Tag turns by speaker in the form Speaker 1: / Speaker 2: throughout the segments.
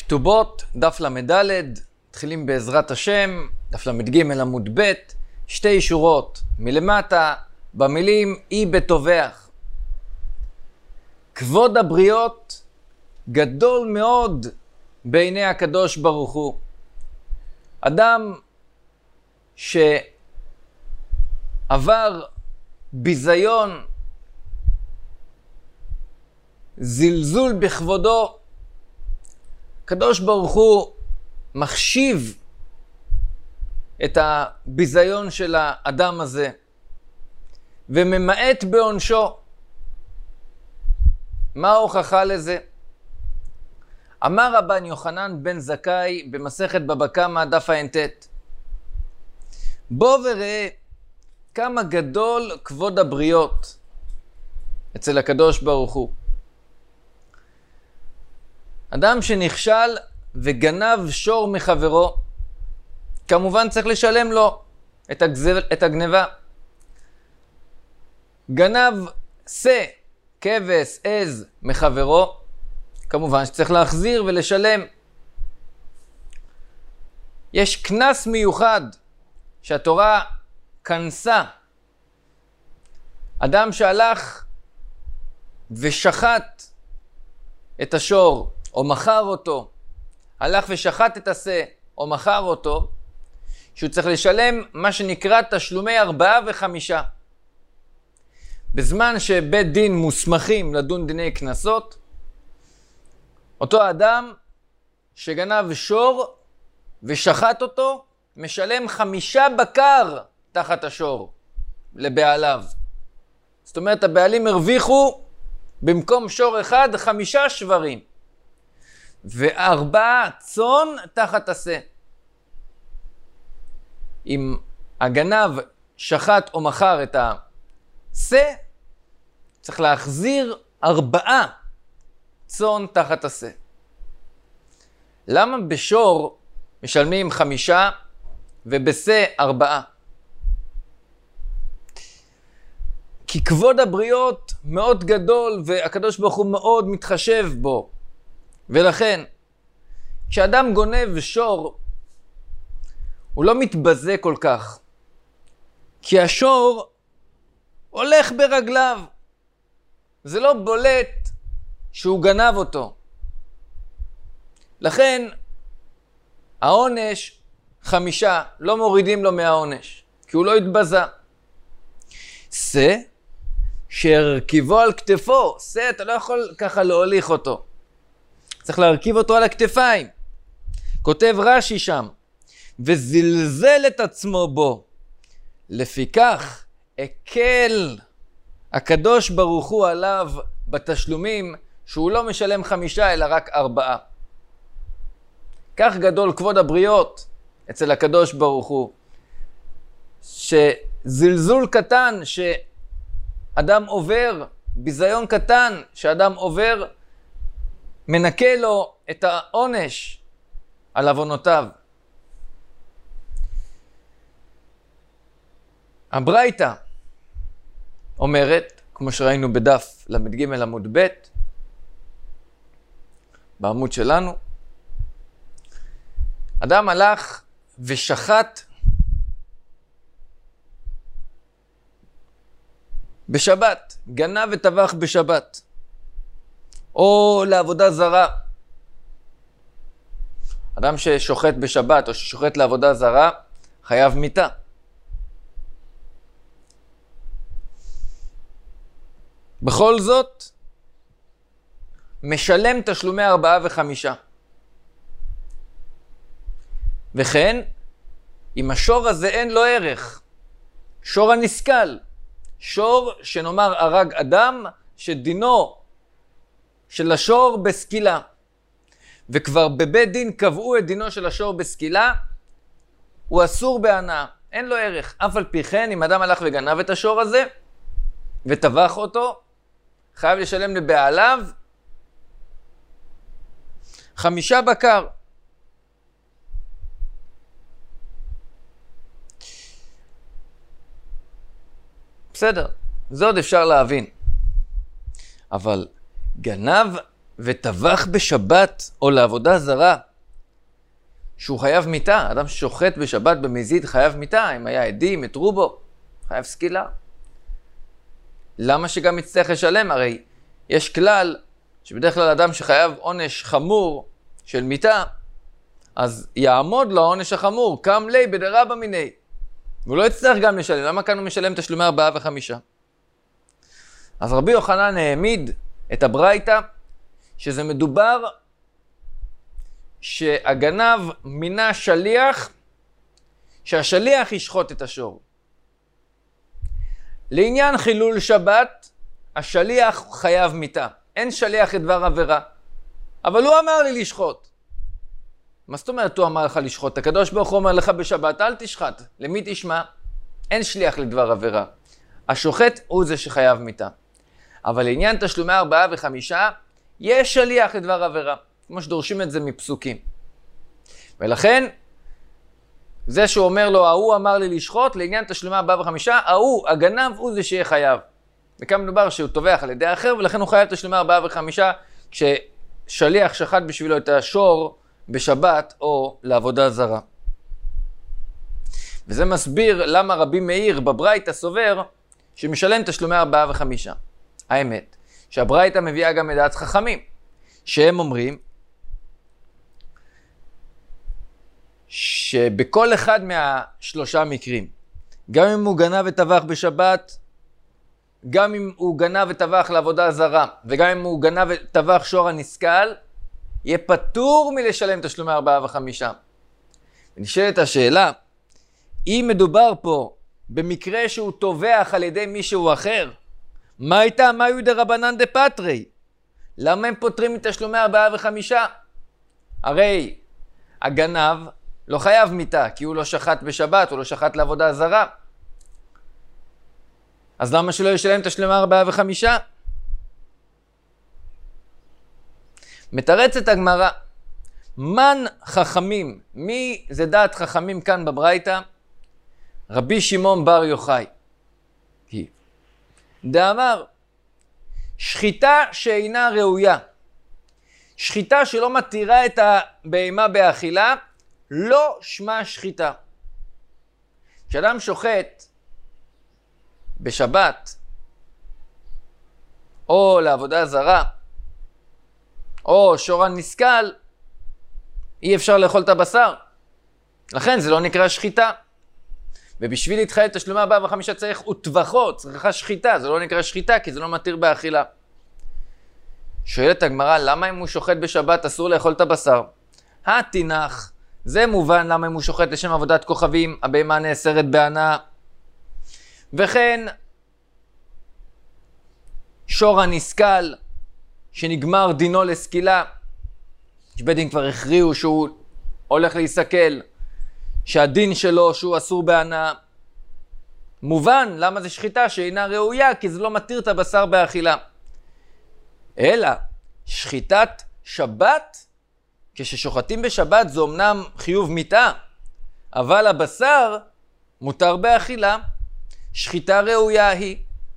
Speaker 1: כתובות, דף למדלת, מתחילים בעזרת השם, דף למדגים עמוד ב', שתי שורות מלמטה, במילים אי בטובח. כבוד הבריות גדול מאוד בעיני הקדוש ברוך הוא. אדם שעבר ביזיון, זלזול בכבודו, הקדוש ברוך הוא מחשיב את הביזיון של האדם הזה וממעט בעונשו. מה ההוכחה לזה? אמר רבן יוחנן בן זכאי במסכת בבא קמא דף ע"ט, בוא וראה כמה גדול כבוד הבריות אצל הקדוש ברוך הוא. אדם שנכשל וגנב שור מחברו, כמובן צריך לשלם לו את הגניבה. גנב שא, כבש, עז מחברו, כמובן שצריך להחזיר ולשלם. יש קנס מיוחד שהתורה כנסה. אדם שהלך ושחט את השור או מכר אותו, הלך ושחט את השא או מכר אותו, שהוא צריך לשלם מה שנקרא תשלומי 4 ו5. בזמן שבית דין מוסמכים לדון דיני קנסות, אותו אדם שגנב שור ושחט אותו, משלם 5 בקר תחת השור לבעליו. זאת אומרת, הבעלים הרוויחו במקום שור אחד 5 שברים. ו4 צאן תחת השא. אם הגנב שחט או מכר את השא, צריך להחזיר 4 צאן תחת השא. למה בשור משלמים 5 ובשא 4? כי כבוד הבריות מאוד גדול והקדוש ברוך הוא מאוד מתחשב בו. ולכן, כשאדם גונב שור, הוא לא מתבזה כל כך. כי השור הולך ברגליו. זה לא בולט שהוא גנב אותו. לכן, העונש 5, לא מורידים לו מהעונש, כי הוא לא התבזה. שא, שהרכיבו על כתפו, שא, אתה לא יכול ככה להוליך אותו. צריך להרכיב אותו על הכתפיים. כותב רש"י שם, וזלזל את עצמו בו. לפיכך, הקל הקדוש ברוך הוא עליו בתשלומים, שהוא לא משלם 5 אלא רק 4. כך גדול כבוד הבריות אצל הקדוש ברוך הוא, שזלזול קטן שאדם עובר, ביזיון קטן שאדם עובר, מנקה לו את העונש על עוונותיו. הברייתא אומרת, כמו שראינו בדף למדגים עמוד ב', בעמוד שלנו, אדם הלך ושחט בשבת, גנב וטבח בשבת, או לעבודה זרה. אדם ששוחט בשבת או ששוחט לעבודה זרה, חייב מיתה. בכל זאת, משלם תשלומי 4 ו5. וכן, אם השור הזה אין לו ערך, שור הנסכל, שור שנאמר הרג אדם, שדינו של השור בסקילה, וכבר בבית דין קבעו את דינו של השור בסקילה, הוא אסור בהנאה, אין לו ערך. אף על פי כן, אם אדם הלך וגנב את השור הזה וטבח אותו, חייב לשלם לבעליו 5 בקר. בסדר, זה עוד אפשר להבין. אבל גנב וטבח בשבת או לעבודה זרה, שהוא חייב מיתה. אדם ששוחט בשבת במזיד חייב מיתה. אם היה עדים, יתרו בו, חייב סקילה. למה שגם יצטרך לשלם? הרי יש כלל שבדרך כלל אדם שחייב עונש חמור של מיתה, אז יעמוד לו העונש החמור, קם לי בדרבא מיני. והוא לא יצטרך גם לשלם. למה כאן הוא משלם תשלומי 4 ו-5? אז רבי יוחנן העמיד את הברייתא, שזה מדובר שהגנב מינה שליח, שהשליח ישחוט את השור. לעניין חילול שבת, השליח חייב מיתה. אין שליח לדבר עבירה. אבל הוא אמר לי לשחוט. מה זאת אומרת הוא אמר לך לשחוט? הקדוש ברוך הוא אומר לך בשבת, אל תשחט. למי תשמע? אין שליח לדבר עבירה. השוחט הוא זה שחייב מיתה. אבל לעניין תשלומי 4 ו-5, יש שליח לדבר עבירה. כמו שדורשים את זה מפסוקים. ולכן, זה שהוא אומר לו, ההוא אמר לי לשחוט, לעניין תשלומי 4 ו-5, ההוא, הגנב, הוא זה שיהיה חייב. וכאן מדובר שהוא טובח על ידי אחר, ולכן הוא חייב תשלומי 4 ו-5, כששליח שחט בשבילו את השור בשבת או לעבודה זרה. וזה מסביר למה רבי מאיר בברייתא סובר שמשלם תשלומי 4 ו-5. האמת, שהברייתא מביאה גם לדעת חכמים, שהם אומרים שבכל אחד מהשלושה מקרים, גם אם הוא גנב וטבח בשבת, גם אם הוא גנב וטבח לעבודה זרה, וגם אם הוא גנב וטבח שור הנסכל, יהיה פטור מלשלם תשלומי 4 ו-5. ונשאלת השאלה, אם מדובר פה במקרה שהוא טובח על ידי מישהו אחר, מה הייתה? מה היו דרבנן דפטרי? למה הם פותרים מתשלומי 4 ו-5? הרי הגנב לא חייב מיתה, כי הוא לא שחט בשבת, הוא לא שחט לעבודה זרה. אז למה שלא ישלם תשלומי 4 ו-5? מתרצת הגמרא, מן חכמים, מי זה דעת חכמים כאן בברייתא? רבי שמעון בר יוחאי. דאמר, שחיטה שאינה ראויה, שחיטה שלא מתירה את הבהמה באכילה, לא שמה שחיטה. כשאדם שוחט בשבת, או לעבודה זרה, או שור הנסכל, אי אפשר לאכול את הבשר. לכן זה לא נקרא שחיטה. ובשביל להתחייב תשלומי 4 ו-5 צריך וטבחו, צריכה שחיטה, זה לא נקרא שחיטה כי זה לא מתיר באכילה. שואלת הגמרא, למה אם הוא שוחט בשבת אסור לאכול את הבשר? התינח, זה מובן למה אם הוא שוחט לשם עבודת כוכבים, הבהמה נאסרת בהנאה. וכן, שור הנסכל, שנגמר דינו לסקילה, שבית דין כבר הכריעו שהוא הולך להיסכל, שהדין שלו שהוא אסור בהנאה. מובן למה זה שחיטה שאינה ראויה, כי זה לא מתיר את הבשר באכילה. אלא שחיטת שבת, כששוחטים בשבת זה אמנם חיוב מיתה, אבל הבשר מותר באכילה. שחיטה ראויה היא.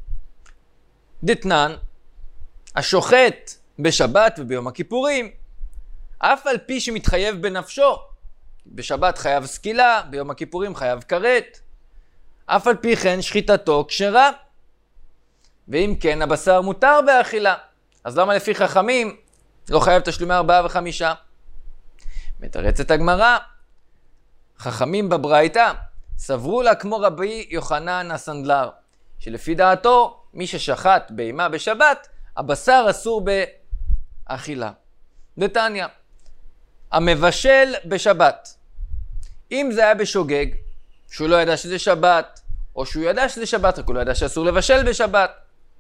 Speaker 1: דתנן, השוחט בשבת וביום הכיפורים, אף על פי שמתחייב בנפשו, בשבת חייב סקילה, ביום הכיפורים חייב כרת, אף על פי כן שחיטתו כשרה. ואם כן, הבשר מותר באכילה. אז למה לפי חכמים לא חייב תשלומי 4 ו-5? מתרצת הגמרא, חכמים בברייתא סברו לה כמו רבי יוחנן הסנדלר, שלפי דעתו מי ששחט בהמה בשבת, הבשר אסור באכילה. דתניא, המבשל בשבת, אם זה היה בשוגג, שהוא לא ידע שזה שבת, או שהוא ידע שזה שבת, רק הוא לא ידע שאסור לבשל בשבת.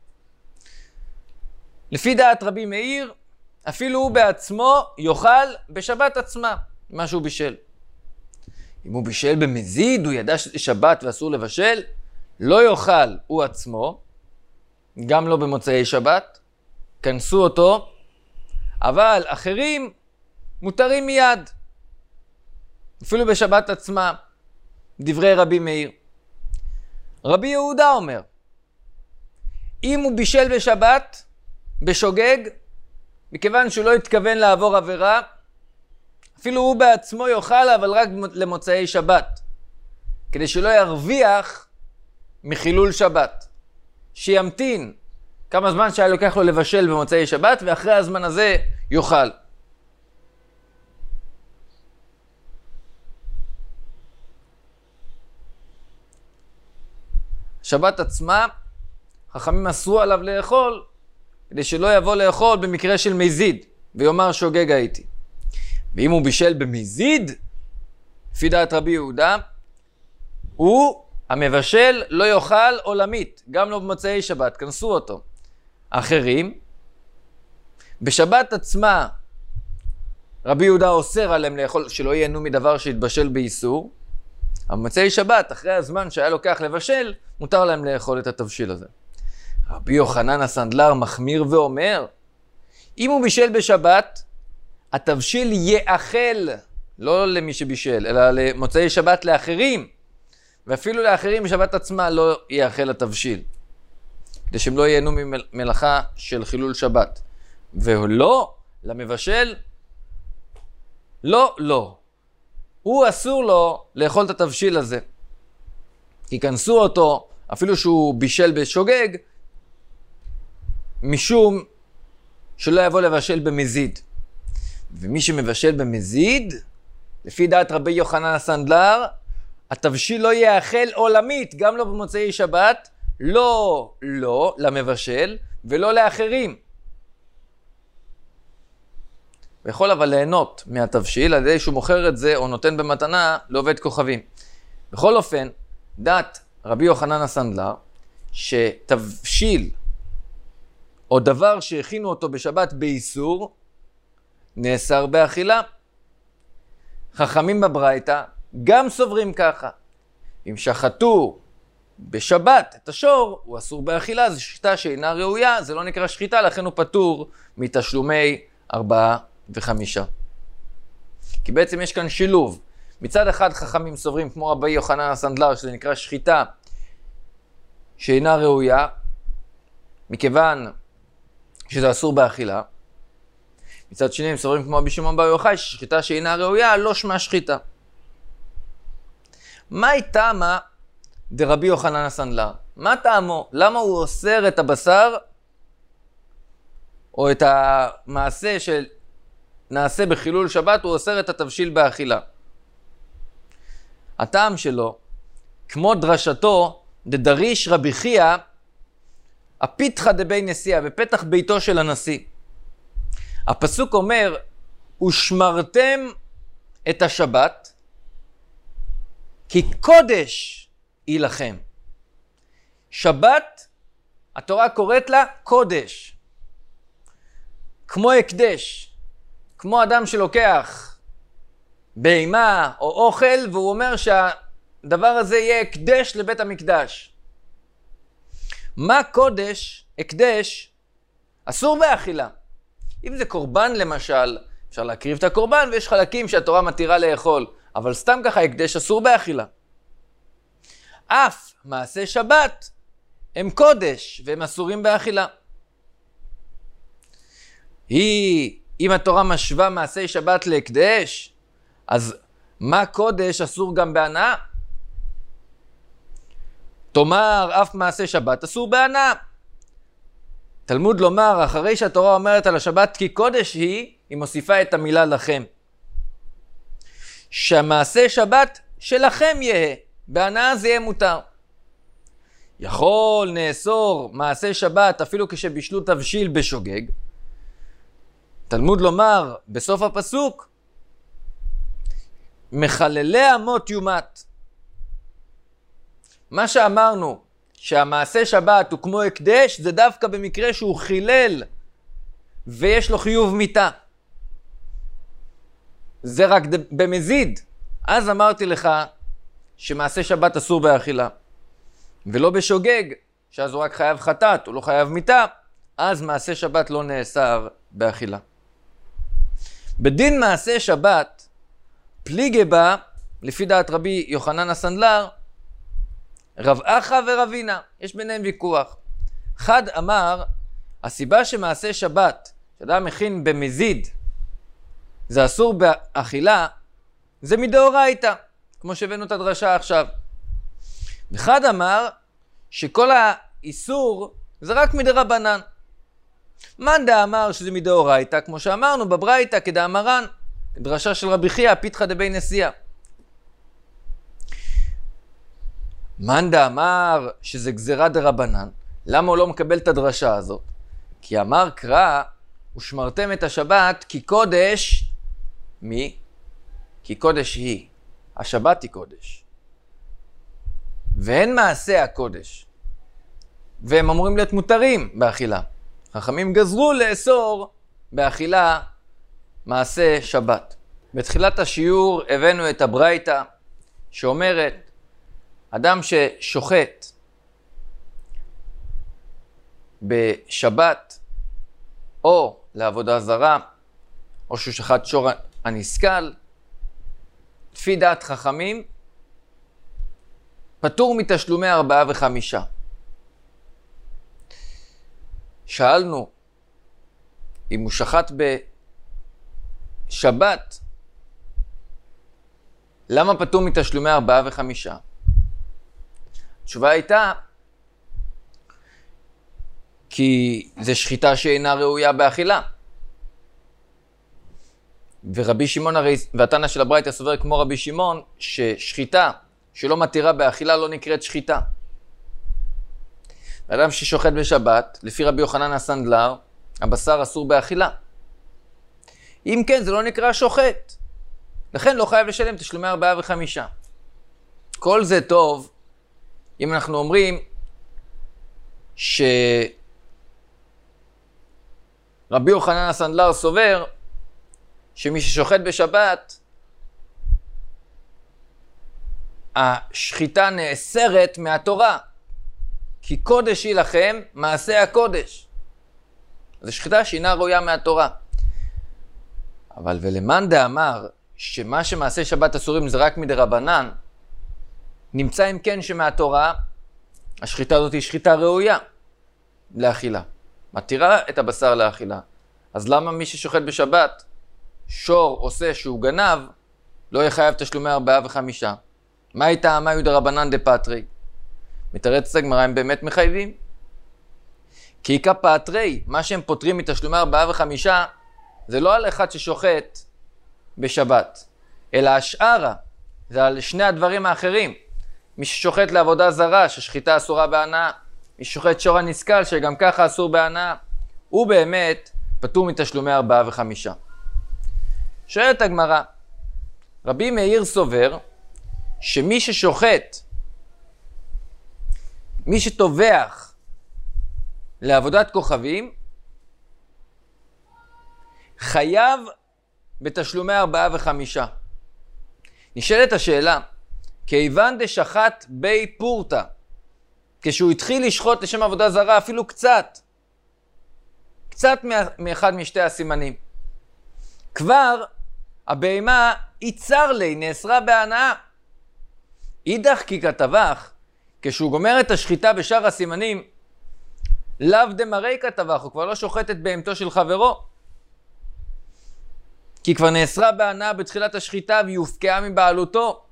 Speaker 1: לפי דעת רבי מאיר, אפילו הוא בעצמו יאכל בשבת עצמה, מה שהוא בישל. אם הוא בישל במזיד, הוא ידע שזה שבת ואסור לבשל, לא יאכל הוא עצמו, גם לא במוצאי שבת, כנסו אותו, אבל אחרים מותרים מיד, אפילו בשבת עצמה, דברי רבי מאיר. רבי יהודה אומר, אם הוא בישל בשבת, בשוגג, מכיוון שהוא לא התכוון לעבור עבירה, אפילו הוא בעצמו יאכל, אבל רק למוצאי שבת, כדי שלא ירוויח מחילול שבת. שימתין כמה זמן שהיה לוקח לו לבשל במוצאי שבת, ואחרי הזמן הזה יאכל. שבת עצמה, חכמים אסרו עליו לאכול, כדי שלא יבוא לאכול במקרה של מזיד, ויאמר שוגג הייתי. ואם הוא בישל במזיד, לפי דעת רבי יהודה, הוא המבשל לא יאכל עולמית, גם לא במוצאי שבת, כנסו אותו. אחרים, בשבת עצמה, רבי יהודה אוסר עליהם לאכול, שלא ייהנו מדבר שהתבשל באיסור, אבל במוצאי שבת, אחרי הזמן שהיה לוקח לבשל, מותר להם לאכול את התבשיל הזה. רבי יוחנן הסנדלר מחמיר ואומר, אם הוא בישל בשבת, התבשיל יאכל, לא למי שבישל, אלא למוצאי שבת לאחרים, ואפילו לאחרים בשבת עצמה לא יאכל התבשיל, כדי שהם לא ייהנו ממלאכה של חילול שבת. ולא, למבשל, לא. הוא אסור לו לאכול את התבשיל הזה. כי כנסו אותו, אפילו שהוא בישל בשוגג, משום שלא יבוא לבשל במזיד. ומי שמבשל במזיד, לפי דעת רבי יוחנן הסנדלר, התבשיל לא יאכל עולמית, גם לא במוצאי שבת, לא למבשל ולא לאחרים. ויכול אבל ליהנות מהתבשיל, על ידי שהוא מוכר את זה או נותן במתנה לעובד כוכבים. בכל אופן, דעת רבי יוחנן הסנדלר, שתבשיל או דבר שהכינו אותו בשבת באיסור, נאסר באכילה. חכמים בברייתא גם סוברים ככה. אם שחטו בשבת את השור, הוא אסור באכילה, זו שחיטה שאינה ראויה, זה לא נקרא שחיטה, לכן הוא פטור מתשלומי 4 ו5. כי בעצם יש כאן שילוב. מצד אחד חכמים סוברים כמו רבי יוחנן הסנדלר, שזה נקרא שחיטה שאינה ראויה, מכיוון שזה אסור באכילה. מצד שני הם סוברים כמו רבי שמעון בר יוחאי, ששחיטה שאינה ראויה לא שמה שחיטה. מהי טעמה דרבי יוחנן הסנדלר? מה טעמו? למה הוא אוסר את הבשר או את המעשה שנעשה בחילול שבת, הוא אוסר את התבשיל באכילה? הטעם שלו, כמו דרשתו דדריש רבי חייא, הפיתחא דבי נשיאה, בפתח ביתו של הנשיא. הפסוק אומר, ושמרתם את השבת, כי קודש היא לכם. שבת, התורה קוראת לה קודש. כמו הקדש, כמו אדם שלוקח בהמה או אוכל, והוא אומר שהדבר הזה יהיה הקדש לבית המקדש. מה קודש, הקדש, אסור באכילה. אם זה קורבן למשל, אפשר להקריב את הקורבן ויש חלקים שהתורה מתירה לאכול, אבל סתם ככה הקדש אסור באכילה. אף מעשה שבת הם קודש והם אסורים באכילה. אם התורה משווה מעשי שבת להקדש, אז מה קודש אסור גם בהנאה? תאמר אף מעשה שבת אסור בהנאה. תלמוד לומר, אחרי שהתורה אומרת על השבת כי קודש היא מוסיפה את המילה לכם. שהמעשה שבת שלכם יהיה, בהנאה זה יהיה מותר. יכול נאסור מעשה שבת אפילו כשבישלו תבשיל בשוגג. תלמוד לומר בסוף הפסוק, מחללי אמות יומת. מה שאמרנו, שהמעשה שבת הוא כמו הקדש, זה דווקא במקרה שהוא חילל ויש לו חיוב מיתה. זה רק במזיד. אז אמרתי לך שמעשה שבת אסור באכילה. ולא בשוגג, שאז הוא רק חייב חטאת, הוא לא חייב מיתה, אז מעשה שבת לא נאסר באכילה. בדין מעשה שבת, פליגי בה, לפי דעת רבי יוחנן הסנדלר, רב אחא ורבינה, יש ביניהם ויכוח. אחד אמר, הסיבה שמעשה שבת, כשאדם מכין במזיד, זה אסור באכילה, זה מדאורייתא, כמו שהבאנו את הדרשה עכשיו. אחד אמר שכל האיסור זה רק מדרבנן. מאן דאמר שזה מדאורייתא, כמו שאמרנו בברייתא כדאמרן, דרשה של רבי חייא, פיתחא דבי נשיאה. מאן דאמר שזה גזירה דרבנן, למה הוא לא מקבל את הדרשה הזאת? כי אמר קרא, ושמרתם את השבת כי קודש, מי? כי קודש היא. השבת היא קודש. ואין מעשה הקודש. והם אמורים להיות מותרים באכילה. חכמים גזרו לאסור באכילה מעשה שבת. בתחילת השיעור הבאנו את הברייתא שאומרת, אדם ששוחט בשבת או לעבודה זרה, או שהוא שחט שור הנסכל, לפי דעת חכמים, פטור מתשלומי 4 ו5. שאלנו, אם הוא שחט בשבת, למה פטור מתשלומי 4 ו5? התשובה הייתה, כי זה שחיטה שאינה ראויה באכילה. ורבי שמעון הרי, והתנא של הברייתא סובר כמו רבי שמעון, ששחיטה שלא מתירה באכילה לא נקראת שחיטה. האדם ששוחט בשבת, לפי רבי יוחנן הסנדלר, הבשר אסור באכילה. אם כן, זה לא נקרא שוחט. לכן לא חייב לשלם תשלומי 4 ו5. כל זה טוב, אם אנחנו אומרים שרבי יוחנן הסנדלר סובר שמי ששוחט בשבת, השחיטה נאסרת מהתורה, כי קודש היא לכם מעשה הקודש. זו שחיטה שאינה ראויה מהתורה. אבל ולמאן דאמר שמה שמעשה שבת אסורים זה רק מדרבנן, נמצא אם כן שמהתורה השחיטה הזאת היא שחיטה ראויה לאכילה. מתירה את הבשר לאכילה. אז למה מי ששוחט בשבת, שור עושה שהוא גנב, לא יחייב תשלומי 4 ו5? מה הייתה מאיו דרבנן דפטרי? מתרצת הגמרא, הם באמת מחייבים? כי איכא פטרי, מה שהם פותרים מתשלומי 4 ו5, זה לא על אחד ששוחט בשבת, אלא השארה, זה על שני הדברים האחרים. מי ששוחט לעבודה זרה, ששחיטה אסורה בהנאה, מי ששוחט שור הנסכל, שגם ככה אסור בהנאה, הוא באמת פטור מתשלומי 4 ו5. שואלת הגמרא, רבי מאיר סובר, שמי ששוחט, מי שטובח לעבודת כוכבים, חייב בתשלומי 4 ו5. נשאלת השאלה, כיוון דשחט בי פורתא, כשהוא התחיל לשחוט לשם עבודה זרה, אפילו קצת מאחד משתי הסימנים, כבר הבהמה יצר לי, נאסרה בהנאה. אידך כי כתבך, כשהוא גומר את השחיטה בשאר הסימנים, לאו דמרי כתבך, הוא כבר לא שוחט את בהמתו של חברו. כי כבר נאסרה בהנאה בתחילת השחיטה והיא הופקעה מבעלותו.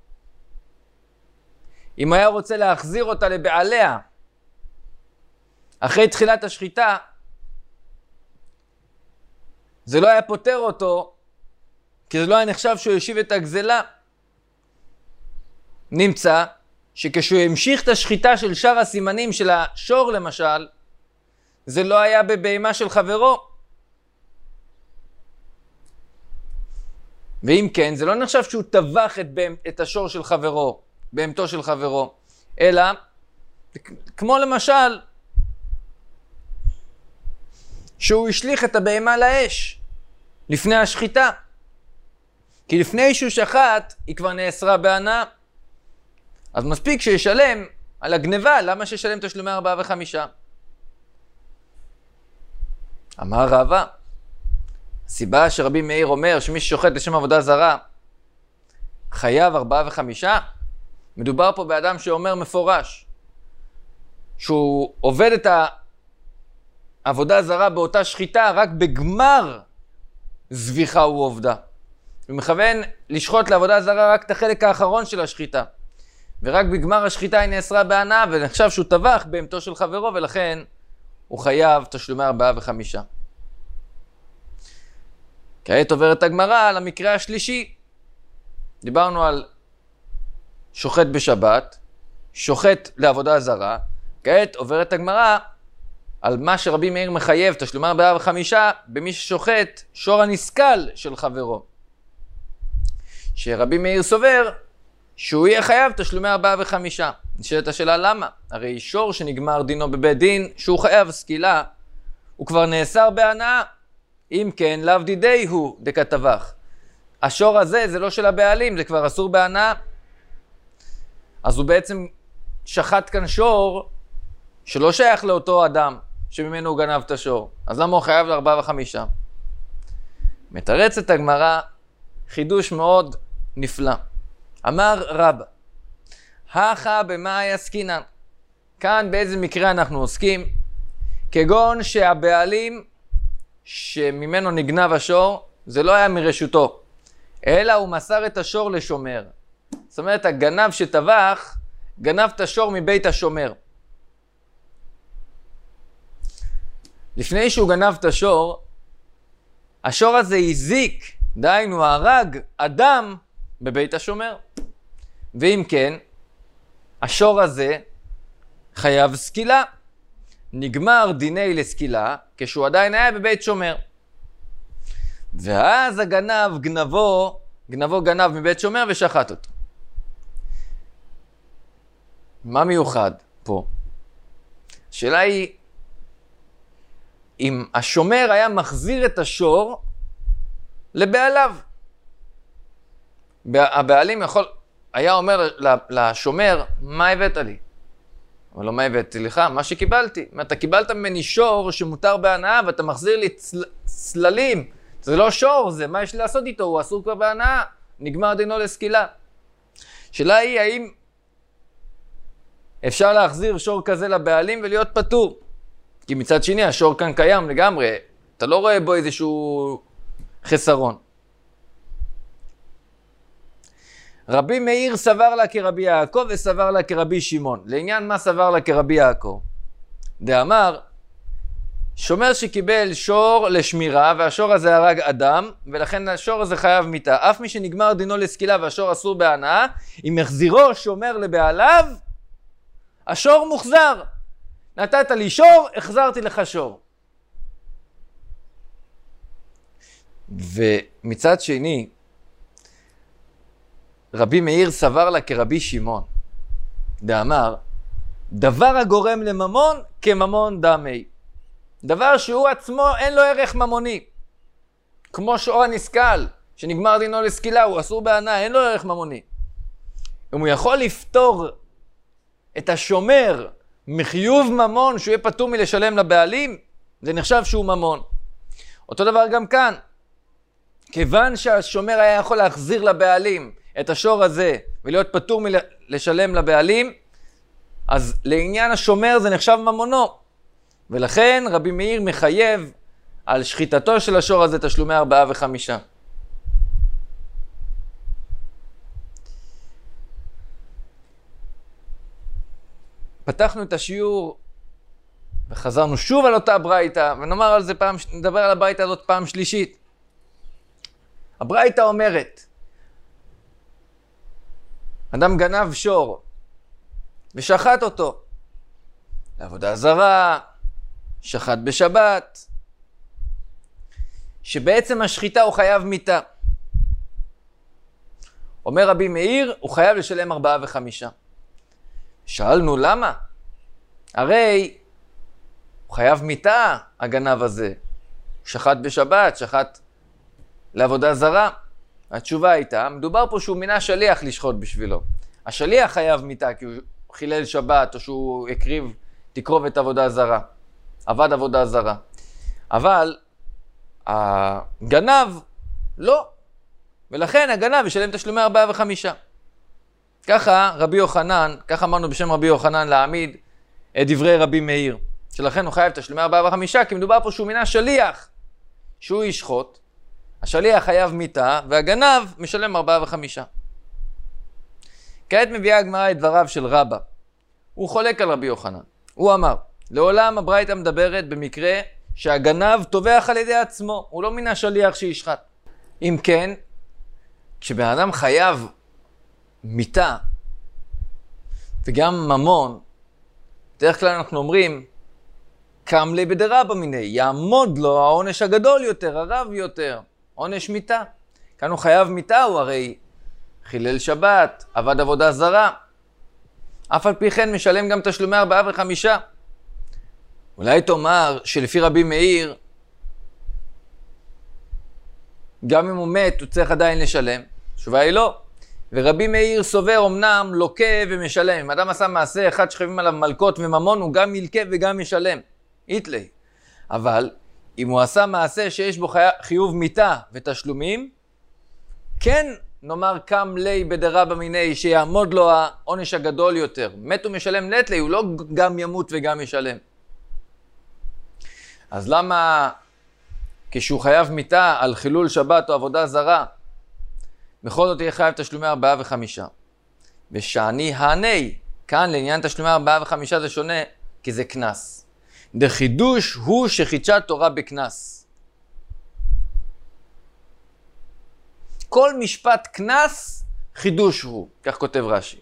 Speaker 1: אם היה רוצה להחזיר אותה לבעליה אחרי תחילת השחיטה, זה לא היה פותר אותו, כי זה לא היה נחשב שהוא ישיב את הגזלה. נמצא שכשהוא המשיך את השחיטה של שאר הסימנים של השור למשל, זה לא היה בבהמה של חברו. ואם כן, זה לא נחשב שהוא טבח את השור של חברו, בהמתו של חברו, אלא כמו למשל שהוא השליך את הבהמה לאש לפני השחיטה, כי לפני שהוא שחט היא כבר נאסרה בהנאה. אז מספיק שישלם על הגניבה, למה שישלם תשלומי 4 ו5? אמר רבא, הסיבה שרבי מאיר אומר שמי ששוחט לשם עבודה זרה חייב 4 ו5, מדובר פה באדם שאומר מפורש שהוא עובד את עבודה זרה באותה שחיטה, רק בגמר זביחה הוא עובדה. הוא מכוון לשחוט לעבודה זרה רק את החלק האחרון של השחיטה. ורק בגמר השחיטה היא נאסרה בהנאה, ונחשב שהוא טבח בהמתו של חברו, ולכן הוא חייב תשלומי 4 ו5. כעת עוברת הגמרא על המקרה השלישי. דיברנו על שוחט בשבת, שוחט לעבודה זרה. כעת עוברת הגמרא על מה שרבי מאיר מחייב תשלומי 4 ו5 במי ששוחט שור הנסכל של חברו. שרבי מאיר סובר שהוא יהיה חייב תשלומי 4 ו5. נשאלת השאלה למה? הרי שור שנגמר דינו בבית דין, שהוא חייב סקילה, הוא כבר נאסר בהנאה. אם כן, לאו דידי הוא דכתבח. השור הזה זה לא של הבעלים, זה כבר אסור בהנאה. אז הוא בעצם שחט כאן שור שלא שייך לאותו אדם שממנו הוא גנב את השור. אז למה הוא חייב ל4 ו5? מתרצת הגמרא חידוש מאוד נפלא. אמר רבא, הכה במאי עסקינן. כאן באיזה מקרה אנחנו עוסקים? כגון שהבעלים שממנו נגנב השור, זה לא היה מרשותו, אלא הוא מסר את השור לשומר. זאת אומרת, הגנב שטבח, גנב את השור מבית השומר. לפני שהוא גנב את השור, השור הזה הזיק, דהיינו הרג אדם בבית השומר. ואם כן, השור הזה חייב סקילה. נגמר דיני לסקילה כשהוא עדיין היה בבית שומר. ואז הגנב גנב מבית שומר ושחט אותו. מה מיוחד פה? השאלה היא, אם השומר היה מחזיר את השור לבעליו. הבעלים היה אומר לשומר, מה הבאת לי? אבל לא מה הבאתי לך, מה שקיבלתי. אתה קיבלת ממני שור שמותר בהנאה ואתה מחזיר לי צללים. זה לא שור, זה מה יש לי לעשות איתו, הוא אסור כבר בהנאה. נגמר דינו לסקילה. שאלה היא, האם אפשר להחזיר שור כזה לבעלים ולהיות פטור? כי מצד שני, השור כאן קיים לגמרי. אתה לא רואה בו איזשהו חסרון. רבי מאיר סבר לה כרבי יעקב וסבר לה כרבי שמעון. לעניין מה סבר לה כרבי יעקב? דאמר, שומר שקיבל שור לשמירה והשור הזה הרג אדם, ולכן השור הזה חייב מיתה. אף מי שנגמר דינו לסקילה והשור אסור בהנאה, אם החזירו שומר לבעליו, השור מוחזר. נתת לי שור, החזרתי לך שור. ומצד שני, רבי מאיר סבר לה כרבי שמעון. דאמר, דבר הגורם לממון כממון דמי. דבר שהוא עצמו אין לו ערך ממוני. כמו שור הנסכל, שנגמר דינו לסקילה, הוא אסור בהנאה, אין לו ערך ממוני. אם הוא יכול לפתור את השומר מחיוב ממון, שהוא יהיה פטור מלשלם לבעלים, זה נחשב שהוא ממון. אותו דבר גם כאן. כיוון שהשומר היה יכול להחזיר לבעלים את השור הזה ולהיות פטור מלשלם לבעלים, אז לעניין השומר זה נחשב ממונו. ולכן רבי מאיר מחייב על שחיטתו של השור הזה תשלומי 4 ו5. פתחנו את השיעור וחזרנו שוב על אותה ברייתא, נדבר על הברייתא הזאת פעם שלישית. הברייתא אומרת, אדם גנב שור ושחט אותו לעבודה זרה, שחט בשבת, שבעצם השחיטה הוא חייב מיתה. אומר רבי מאיר, הוא חייב לשלם 4 ו5. שאלנו למה? הרי הוא חייב מיתה, הגנב הזה. שחט בשבת, שחט לעבודה זרה. התשובה הייתה, מדובר פה שהוא מינה שליח לשחוט בשבילו. השליח חייב מיתה כי הוא חילל שבת או שהוא הקריב תקרובת עבודה זרה. עבד עבודה זרה. אבל הגנב לא. ולכן הגנב ישלם תשלומי 4 ו5. ככה רבי יוחנן, ככה אמרנו בשם רבי יוחנן להעמיד את דברי רבי מאיר. שלכן הוא חייב תשלומי 4 ו5, כי מדובר פה שהוא מינה שליח, שהוא ישחוט, השליח חייב מיתה, והגנב משלם 4 ו5. כעת מביאה הגמרא את דבריו של רבא. הוא חולק על רבי יוחנן. הוא אמר, לעולם הברייתא מדברת במקרה שהגנב טובח על ידי עצמו, הוא לא מינה שליח שישחט. אם כן, כשבן אדם חייב מיתה וגם ממון, בדרך כלל אנחנו אומרים, קם לי בדרבא מיני, יעמוד לו העונש הגדול יותר, הרב יותר, עונש מיתה. כאן הוא חייב מיתה, הוא הרי חילל שבת, עבד עבודה זרה. אף על פי כן משלם גם תשלומי 4 ו5. אולי תאמר שלפי רבי מאיר, גם אם הוא מת, הוא צריך עדיין לשלם. התשובה היא לא. ורבי מאיר סובר אמנם לוקה ומשלם. אם אדם עשה מעשה אחד שחייבים עליו מלקות וממון, הוא גם ילקה וגם ישלם. איתלי. אבל אם הוא עשה מעשה שיש בו חיוב מיתה ותשלומים, כן נאמר קם לי בדרבא מיני, שיעמוד לו העונש הגדול יותר. מת ומשלם נטלי, הוא לא גם ימות וגם ישלם. אז למה כשהוא חייב מיתה על חילול שבת או עבודה זרה, בכל זאת יהיה חייב תשלומי 4 ו5? ושאני העני, כאן לעניין תשלומי 4 ו5 זה שונה, כי זה כנס. דחידוש הוא שחידשה תורה בכנס. כל משפט כנס, חידוש הוא, כך כותב רש"י.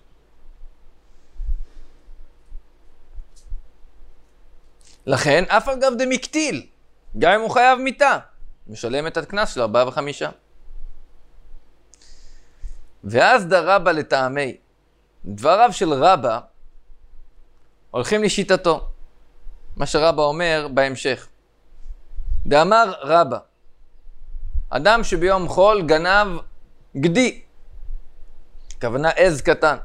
Speaker 1: לכן, אף על גב דמקטיל, גם אם הוא חייב מיתה, משלם את הכנס של 4 ו5. ואז דרבא לטעמי, דבריו של רבא הולכים לשיטתו. מה שרבא אומר בהמשך. דאמר רבא, אדם שביום חול גנב גדי, הכוונה עז קטן,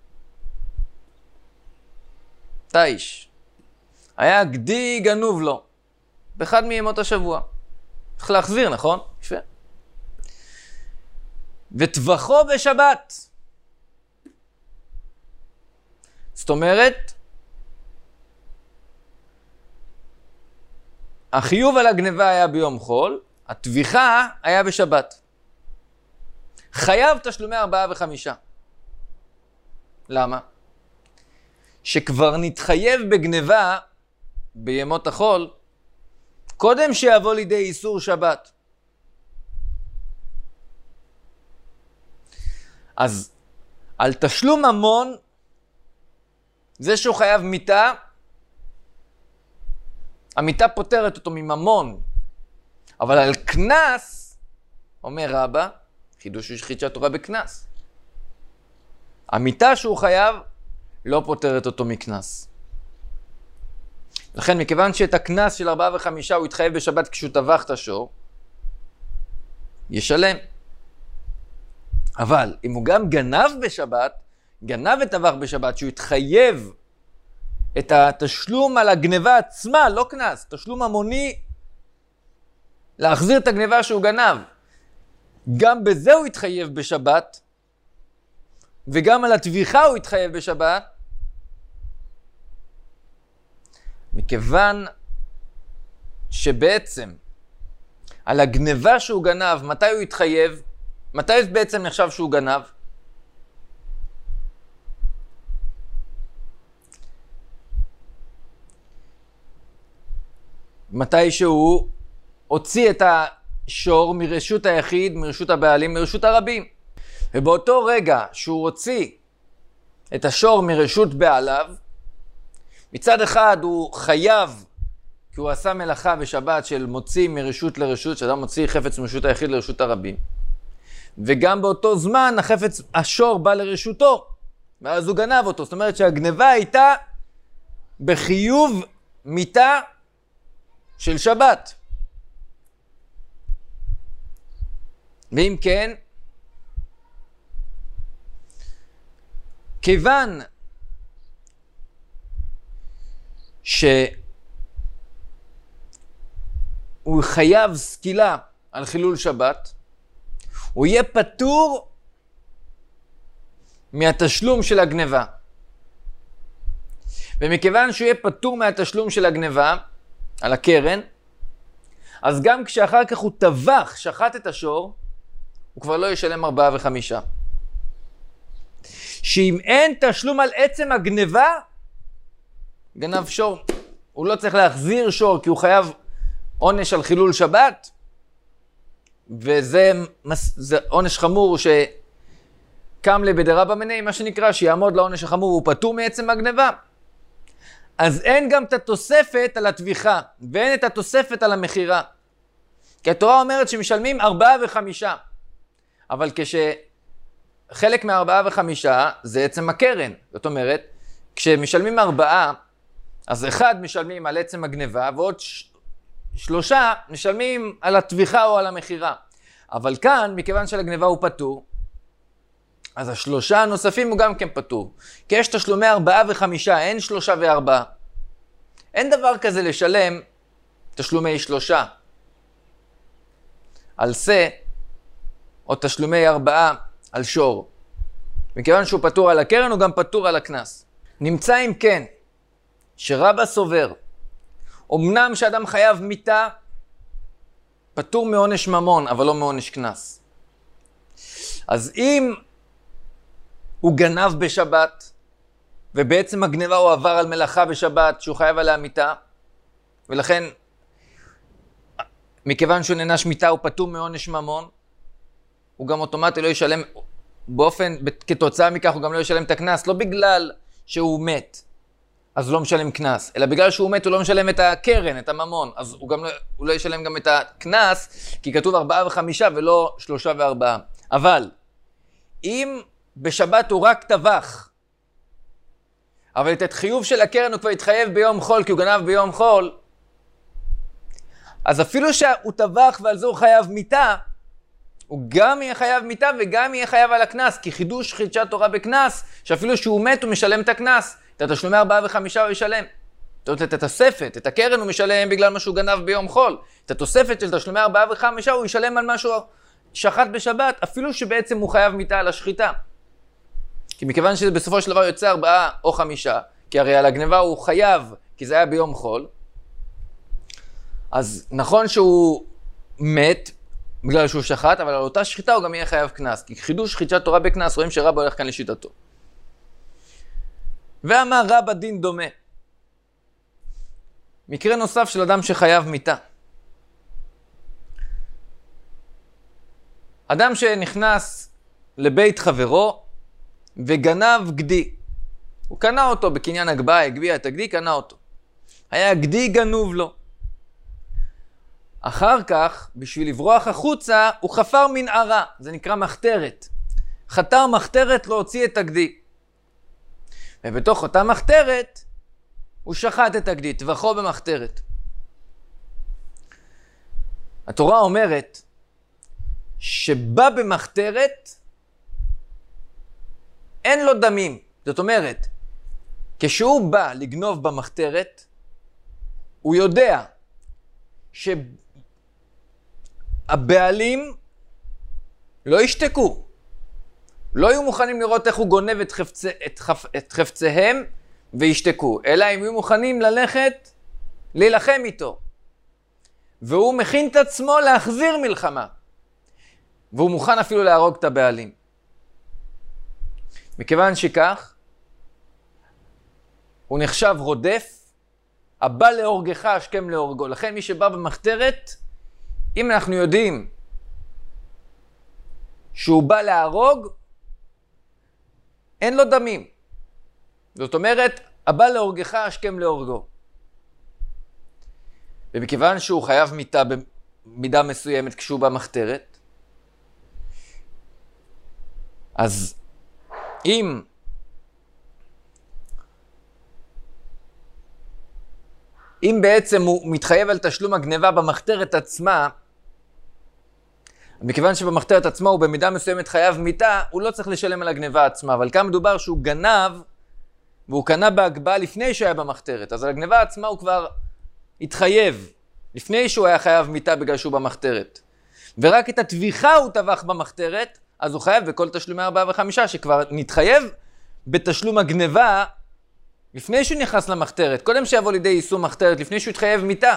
Speaker 1: תיש, היה גדי גנוב לו באחד מימות השבוע, צריך להחזיר, נכון? יפה. וטבחו בשבת, זאת אומרת החיוב על הגניבה היה ביום חול, הטביחה היה בשבת. חייב תשלומי 4 ו5. למה? שכבר נתחייב בגניבה בימות החול, קודם שיבוא לידי איסור שבת. אז על תשלום ממון, זה שהוא חייב מיתה, המיתה פותרת אותו מממון. אבל על כנס, אומר רבא, חידוש הוא שחידשה תורה בכנס. המיתה שהוא חייב, לא פותרת אותו מכנס. לכן, מכיוון שאת הכנס של 4 ו5 הוא התחייב בשבת כשהוא טבח את השור, ישלם. אבל אם הוא גם גנב בשבת, גנב וטבח בשבת, שהוא התחייב את התשלום על הגניבה עצמה, לא כנס, תשלום המוני, להחזיר את הגניבה שהוא גנב. גם בזה הוא התחייב בשבת, וגם על הטביחה הוא התחייב בשבת, מכיוון שבעצם על הגניבה שהוא גנב, מתי הוא התחייב? מתי בעצם נחשב שהוא גנב? מתי שהוא הוציא את השור מרשות היחיד, מרשות הבעלים, מרשות הרבים. ובאותו רגע שהוא הוציא את השור מרשות בעליו, מצד אחד הוא חייב, כי הוא עשה מלאכה בשבת של מוציא מרשות לרשות, שאדם מוציא חפץ מרשות היחיד לרשות הרבים. וגם באותו זמן החפץ, השור בא לרשותו, ואז הוא גנב אותו. זאת אומרת שהגניבה הייתה בחיוב מיתה של שבת. ואם כן, כיוון שהוא חייב סקילה על חילול שבת, הוא יהיה פטור מהתשלום של הגניבה. ומכיוון שהוא יהיה פטור מהתשלום של הגניבה, על הקרן, אז גם כשאחר כך הוא טבח, שחט את השור, הוא כבר לא ישלם 4 ו5. שאם אין תשלום על עצם הגניבה, גנב שור. הוא לא צריך להחזיר שור, כי הוא חייב עונש על חילול שבת, וזה עונש חמור שקם לבדרבא מיניה, מה שנקרא, שיעמוד לעונש החמור, הוא פטור מעצם הגניבה. אז אין גם את התוספת על התביכה, ואין את התוספת על המחירה. כי התורה אומרת שמשלמים 4 ו5. אבל כשחלק מ4 ו5 זה עצם הקרן. זאת אומרת, כשמשלמים 4, אז 1 משלמים על עצם הגניבה, ועוד 3 משלמים על התביכה או על המחירה. אבל כאן, מכיוון שלגניבה הוא פטור, אז 3 הנוספים הוא גם כן פטור. כי יש תשלומי 4 ו5, אין 3 ו4. אין דבר כזה לשלם תשלומי 3 על שא, או תשלומי 4 על שור. מכיוון שהוא פטור על הקרן, הוא גם פטור על הקנס. נמצא אם כן, שרבא סובר, אמנם שאדם חייב מיתה, פטור מעונש ממון, אבל לא מעונש קנס. אז אם הוא גנב בשבת, ובעצם הגניבה הוא עבר על מלאכה בשבת, שהוא חייב עליה מיתה, ולכן, מכיוון שהוא נענש מיתה, הוא פטור מעונש ממון, הוא גם אוטומטי לא ישלם, כתוצאה מכך הוא גם לא ישלם את הקנס, לא בגלל שהוא מת, אז הוא לא משלם קנס, אלא בגלל שהוא מת הוא לא משלם את הקרן, את הממון, אז הוא לא ישלם גם את הקנס, כי כתוב 4 ו5 ולא 3 ו4. אבל, אם בשבת הוא רק טבח, אבל את חיוב של הקרן הוא כבר התחייב ביום חול, כי הוא גנב ביום חול, אז אפילו שהוא טבח ועל זה הוא חייב מיתה, הוא גם יהיה חייב מיתה וגם יהיה חייב על הקנס, כי חידוש חידשת תורה בקנס, שאפילו שהוא מת הוא משלם את הקנס, את התשלומי 4 ו5 הוא ישלם. זאת אומרת, את התוספת, את הקרן הוא משלם בגלל מה שהוא גנב ביום חול, את התוספת של תשלומי 4 ו5 הוא ישלם על משהו שחט בשבת, אפילו שבעצם הוא חייב מיתה על השחיטה. כי מכיוון שזה בסופו של דבר יוצא 4 או 5, כי הרי על הגניבה הוא חייב, כי זה היה ביום חול, אז נכון שהוא מת בגלל שהוא שחט, אבל על אותה שחיטה הוא גם יהיה חייב קנס, כי חידוש חידשת תורה בקנס, רואים שרבא הולך כאן לשיטתו. ואמר רבא דין דומה. מקרה נוסף של אדם שחייב מיתה. אדם שנכנס לבית חברו וגנב גדי. הוא קנה אותו בקניין הגביה, הגביה את הגדי, קנה אותו. היה גדי גנוב לו. אחר כך, בשביל לברוח החוצה, הוא חפר מנערה, זה נקרא מחתרת. חתר מחתרת להוציא את הגדי. ובתוך אותה מחתרת, הוא שחט את הגדי, טבחו במחתרת. התורה אומרת, שבא במחתרת, אין לו דמים. זאת אומרת, כשהוא בא לגנוב במחתרת, הוא יודע שהבעלים לא ישתקו. לא יהיו מוכנים לראות איך הוא גונב את חפציהם וישתקו, אלא הם יהיו מוכנים ללכת להילחם איתו. והוא מכין את עצמו להחזיר מלחמה. והוא מוכן אפילו להרוג את הבעלים. מכיוון שכך, הוא נחשב רודף, הבא להורגך השכם להורגו. לכן מי שבא במחתרת, אם אנחנו יודעים שהוא בא להרוג, אין לו דמים. זאת אומרת, הבא להורגך השכם להורגו. ומכיוון שהוא חייב מיתה במידה מסוימת כשהוא במחתרת, אז אם בעצם הוא מתחייב על תשלום הגניבה במחתרת עצמה, מכיוון שבמחתרת עצמה הוא במידה מסוימת חייב מיתה, הוא לא צריך לשלם על הגניבה עצמה. אבל כאן מדובר שהוא גנב, והוא קנה בהגבהה לפני שהיה במחתרת. אז על הגניבה עצמה הוא כבר התחייב, לפני שהוא היה חייב מיתה בגלל שהוא במחתרת. ורק את התביכה הוא טבח במחתרת, אז הוא חייב בכל תשלומי 4 ו5, שכבר נתחייב בתשלום הגניבה לפני שהוא נכנס למחתרת, קודם שיבוא לידי יישום מחתרת, לפני שהוא יתחייב מיתה.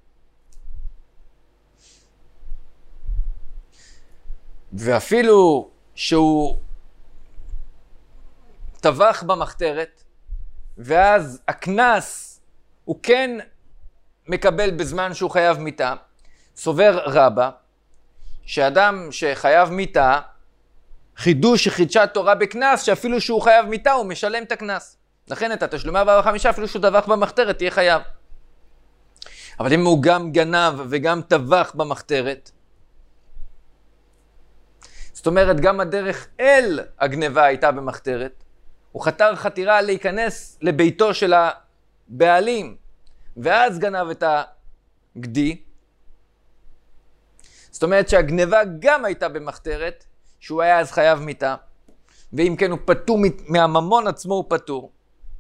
Speaker 1: ואפילו שהוא טבח במחתרת, ואז הכנס הוא כן מקבל בזמן שהוא חייב מיתה, סובר רבא, שאדם שחייב מיתה, חידוש שחידשה תורה בכנס, שאפילו שהוא חייב מיתה הוא משלם את הכנס. לכן את התשלומי 45 אפילו שהוא טבח במחתרת תהיה חייב. אבל אם הוא גם גנב וגם טבח במחתרת, זאת אומרת גם הדרך אל הגניבה הייתה במחתרת, הוא חתר חתירה להיכנס לביתו של הבעלים, ואז גנב את הגדי. זאת אומרת שהגניבה גם הייתה במחתרת, שהוא היה אז חייב מיתה, ואם כן הוא פטור מהממון עצמו, הוא פטור.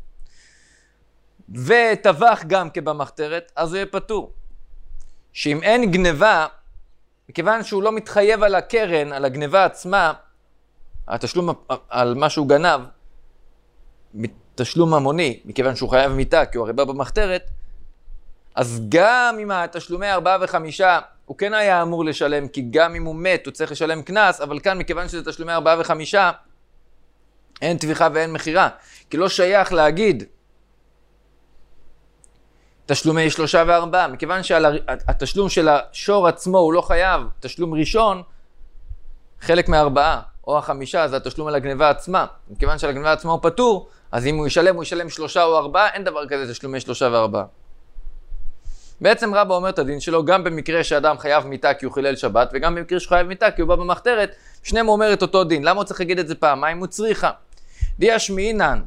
Speaker 1: וטבח גם כבמחתרת, אז הוא יהיה פטור. שאם אין גניבה, מכיוון שהוא לא מתחייב על הקרן, על הגניבה עצמה, התשלום על מה שהוא גנב, תשלום ממוני, מכיוון שהוא חייב מיתה, כי הוא הרי בא במחתרת, אז גם אם התשלומי 4 ו-5, הוא כן היה אמור לשלם, כי גם אם הוא מת, הוא צריך לשלם כנס, אבל כאן, מכיוון שזה תשלומי 4 ו-5, אין תביכה ואין מחירה. כי לא שייך להגיד תשלומי 3 ו-4, מכיוון שהתשלום של השור עצמו הוא לא חייב, תשלום ראשון, חלק מ-4 או 5, זה התשלום על הגניבה עצמה. מכיוון שעל הגניבה עצמה הוא פטור, אז אם הוא ישלם 3 או 4, אין דבר כזה תשלומי 3 ו-4. בעצם רבא אומר את הדין שלו גם במקרה שאדם חייב מיתה כי הוא חילל שבת, וגם במקרה שהוא חייב מיתה כי הוא בא במחתרת, שניהם הוא אומר את אותו דין. למה הוא צריך להגיד את זה פעמיים? הוא צריכה. דיש מעינן,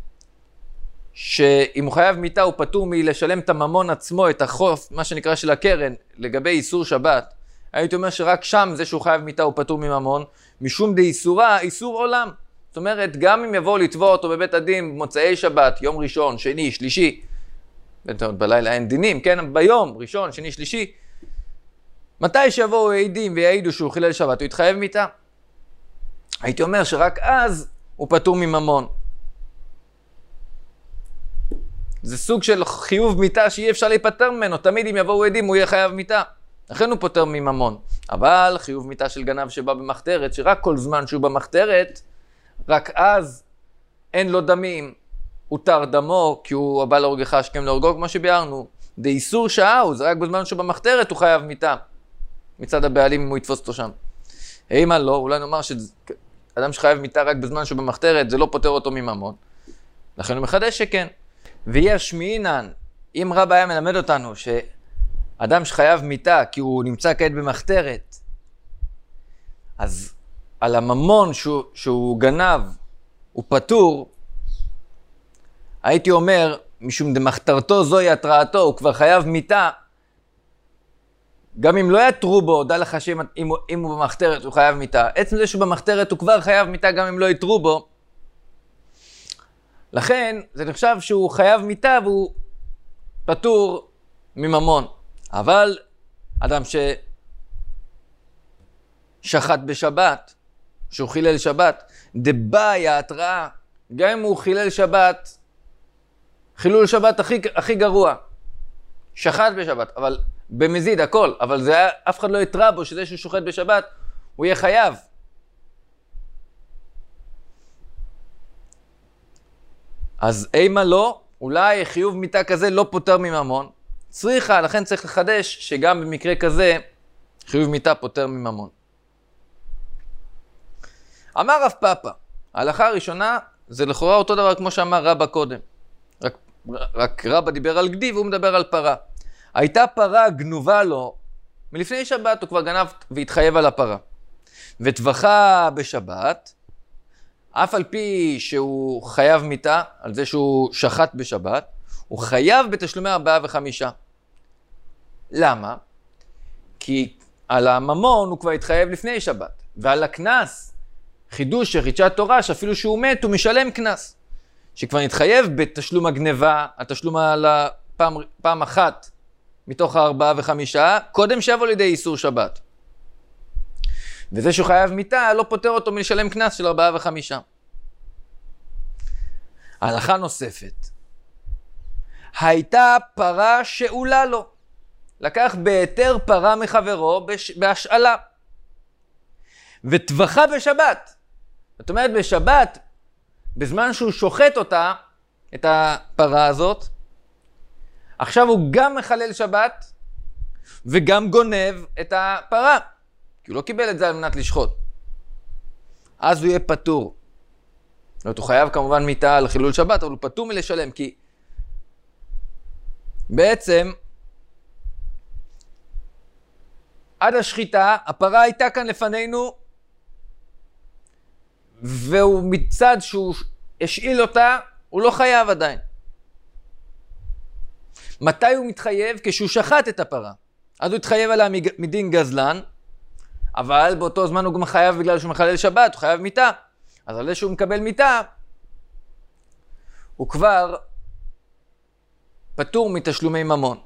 Speaker 1: שאם הוא חייב מיתה הוא פטור מלשלם את הממון עצמו, את החוף, מה שנקרא של הקרן, לגבי איסור שבת. הייתי אומר שרק שם זה שהוא חייב מיתה הוא פטור מממון, משום דאיסורה, איסור עולם. זאת אומרת, גם אם יבואו לתבוע אותו בבית הדין במוצאי שבת, יום ראשון, שני, שלישי, בלילה אין דינים, כן? ביום ראשון, שני, שלישי, מתי שיבואו עדים ויעידו שהוא חילל שבת, הוא יתחייב מיתה. הייתי אומר שרק אז הוא פטור מממון. זה סוג של חיוב מיתה שאי אפשר להיפטר ממנו, תמיד אם יבואו עדים הוא יהיה חייב מיתה. לכן הוא פטר מממון. אבל חיוב מיתה של גנב שבא במחתרת, שרק כל זמן שהוא במחתרת, רק אז אין לו דמים, הותר דמו, כי הוא הבא להורגך השכם להורגו, כמו שביארנו. דאיסור שעה, זה רק בזמן שהוא במחתרת הוא חייב מיתה. מצד הבעלים אם הוא יתפוס אותו שם. אימה לא, אולי נאמר שאדם שחייב מיתה רק בזמן שהוא במחתרת, זה לא פותר אותו מממון. לכן הוא מחדש שכן. ויש מעינן, אם רבא היה מלמד אותנו שאדם שחייב מיתה כי הוא נמצא כעת במחתרת, אז על הממון שהוא גנב הוא פטור, הייתי אומר, משום דמחתרתו זוהי התרעתו, הוא כבר חייב מיתה, גם אם לא יתרו בו, דע לך שאם הוא במחתרת הוא חייב מיתה. עצם זה שהוא במחתרת הוא כבר חייב מיתה גם אם לא יתרו בו. לכן זה נחשב שהוא חייב מיתה והוא פטור מממון. אבל אדם ששחט בשבת, שהוא חילל שבת, דבאי ההתראה, גם אם הוא חילל שבת, חילול שבת הכי גרוע, שחט בשבת, אבל במזיד הכל, אבל זה אף אחד לא יתרא בו שזה שהוא שוחט בשבת, הוא יהיה חייב. אז אימה לא, אולי חיוב מיתה כזה לא פותר מממון, צריכה, לכן צריך לחדש שגם במקרה כזה חיוב מיתה פותר מממון. אמר רב פאפא, ההלכה הראשונה זה לכאורה אותו דבר כמו שאמר רבא קודם. רק רבא דיבר על גדי והוא מדבר על פרה. הייתה פרה גנובה לו, מלפני שבת הוא כבר גנב והתחייב על הפרה. וטבחה בשבת, אף על פי שהוא חייב מיתה, על זה שהוא שחט בשבת, הוא חייב בתשלומי 4 ו-5. למה? כי על הממון הוא כבר התחייב לפני שבת, ועל הכנס, חידוש שחידשה תורה, שאפילו שהוא מת הוא משלם כנס. שכבר נתחייב בתשלום הגניבה, התשלום על פעם אחת מתוך 4 ו-5, קודם שיבוא לידי איסור שבת. וזה שהוא חייב מיתה לא פותר אותו מלשלם כנס של 4 ו-5. ההלכה נוספת, הייתה פרה שאולה לו. לקח בהיתר פרה מחברו בהשאלה. וטבחה בשבת. זאת אומרת, בשבת, בזמן שהוא שוחט אותה, את הפרה הזאת, עכשיו הוא גם מחלל שבת, וגם גונב את הפרה. כי הוא לא קיבל את זה על מנת לשחוט. אז הוא יהיה פטור. זאת אומרת, הוא חייב כמובן מיתה על חילול שבת, אבל הוא פטור מלשלם, כי בעצם, עד השחיטה, הפרה הייתה כאן לפנינו, והוא מצד שהוא השאיל אותה, הוא לא חייב עדיין. מתי הוא מתחייב? כשהוא שחט את הפרה. אז הוא התחייב עליה מדין גזלן, אבל באותו זמן הוא גם חייב בגלל שהוא מחלל שבת, הוא חייב מיתה. אז על זה שהוא מקבל מיתה, הוא כבר פטור מתשלומי ממון.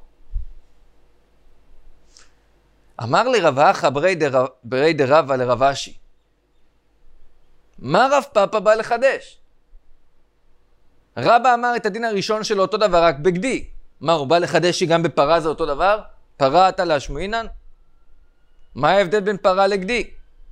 Speaker 1: אמר לי רב אחא ברי דרבא לרב אשי, מה רב פאפא בא לחדש? רבא אמר את הדין הראשון שלו אותו דבר, רק בגדי. מה, הוא בא לחדש שגם בפרה זה אותו דבר? פרה אתה להשמועינן? מה ההבדל בין פרה לגדי?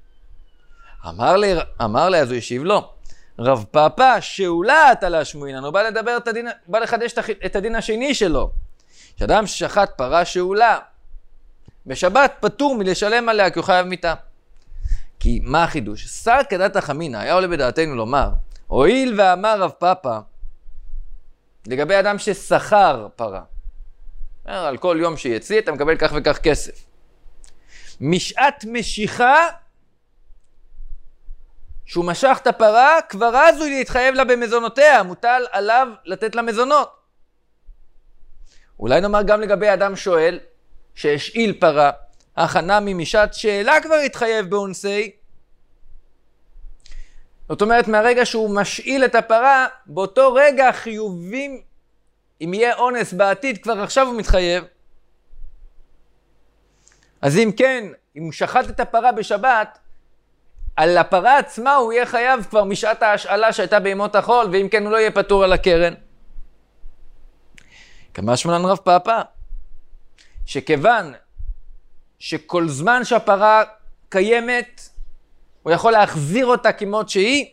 Speaker 1: אמר לי, אז הוא ישיב לו, רב פאפא שאולה אתה להשמועינן, הוא בא לחדש את הדין השני שלו. שאדם ששחט פרה שאולה, בשבת פטור מלשלם עליה כי הוא חייב מיתה. כי מה החידוש? שר כדת החמינא היה עולה בדעתנו לומר, הואיל ואמר רב פאפא, לגבי אדם ששכר פרה, על כל יום שיציא אתה מקבל כך וכך כסף. משעת משיכה, שהוא משך את הפרה, כבר אז הוא להתחייב לה במזונותיה, מוטל עליו לתת לה מזונות. אולי נאמר גם לגבי אדם שואל, שהשאיל פרה, הכנה ממשעת שאלה כבר התחייב באונסי. זאת אומרת, מהרגע שהוא משאיל את הפרה, באותו רגע החיובים, אם יהיה אונס בעתיד, כבר עכשיו הוא מתחייב. אז אם כן, אם הוא שחט את הפרה בשבת, על הפרה עצמה הוא יהיה חייב כבר משעת ההשאלה שהייתה בימות החול, ואם כן הוא לא יהיה פטור על הקרן. כמה שמלן רב פאפא, שכיוון שכל זמן שהפרה קיימת, הוא יכול להחזיר אותה כמות שהיא,